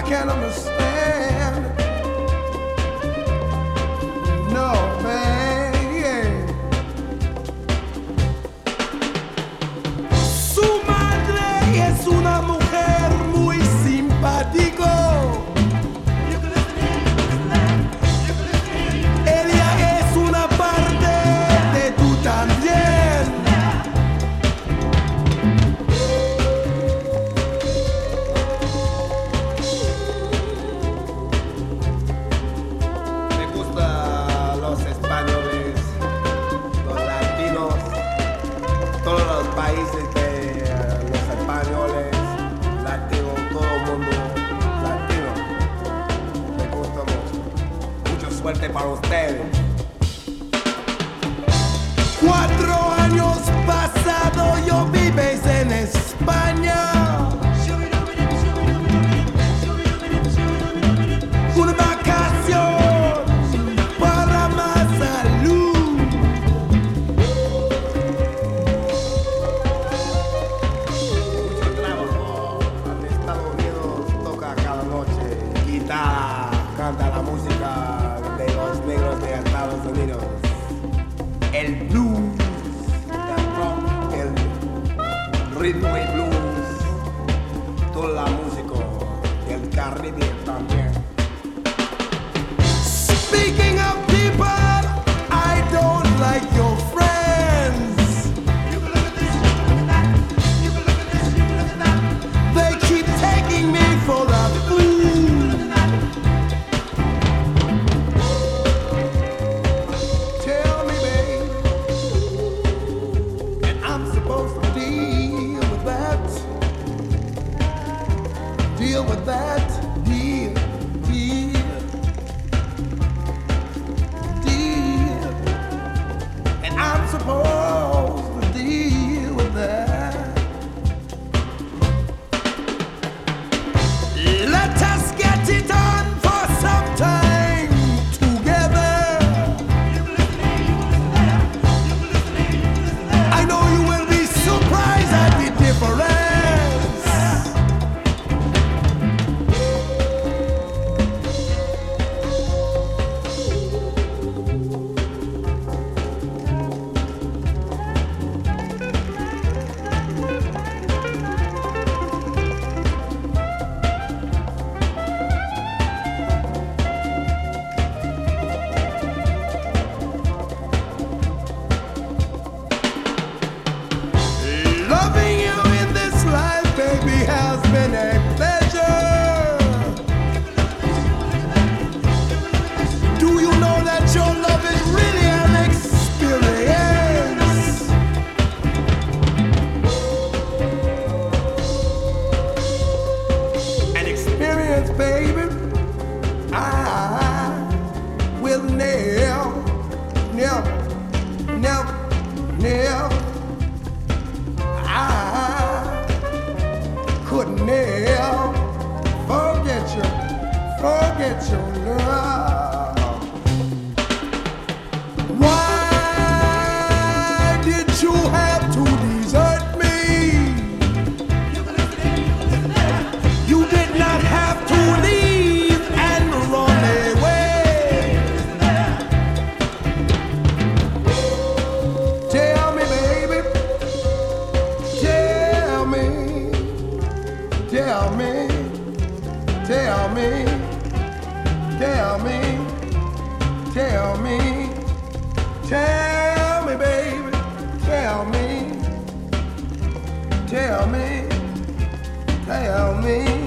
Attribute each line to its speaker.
Speaker 1: can't understand. No, man, yeah. Su madre es una mujer muy simpático. Ella es una parte de tú también. Me gustan los españoles, los latinos, todos los países de los españoles, latinos, todo el mundo latino. Me gusta mucho. Mucha suerte para ustedes. 4 años pasados yo vives en España. Una vacación para más salud. Mucho trabajo. En Estados Unidos toca cada noche guitarra, canta la música de los negros de Estados Unidos. El blues, el rock, el ritmo y blues, toda la música del Caribe también. Speaking of people, I don't like your friends. They keep taking me for a fool. Tell me, babe, and I'm supposed to deal with that. Deal with that. Deal. And I'm supposed to deal with that. Let us get it on for some time together. I know you will be surprised at the difference. Loving you in this life, baby, has been a pleasure. Do you know that your love is really an experience? An experience, baby, I will never, I could never forget your love. Why did you have to desert me? You did not have to leave and run away. Tell me, baby, tell me, tell me, tell me, tell me, tell me, tell me, baby, tell me, tell me, tell me.